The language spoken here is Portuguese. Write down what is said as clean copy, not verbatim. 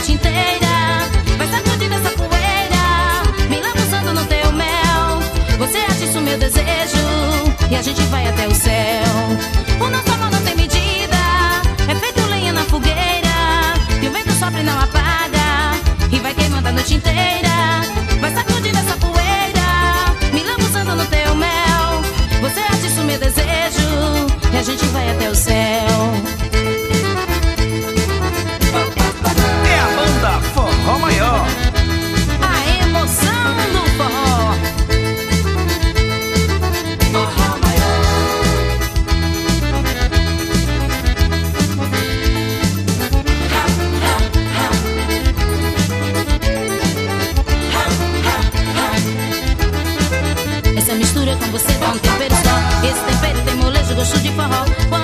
noite inteira. Vai sacudindo essa poeira, me lambuzando no teu mel. Você atiça o meu desejo e a gente vai até o céu. O nosso amor não tem medida, é feito lenha na fogueira, e o vento sopra e não apaga, e vai queimando a noite inteira. Vai sacudindo essa poeira, me lambuzando no teu mel. Você atiça o meu desejo e a gente vai até o céu. É a banda Forró Maior, A emoção do forró. Forró Maior. Essa mistura com você dá um tempero só. Esse tempero tem molejo, gosto de forró.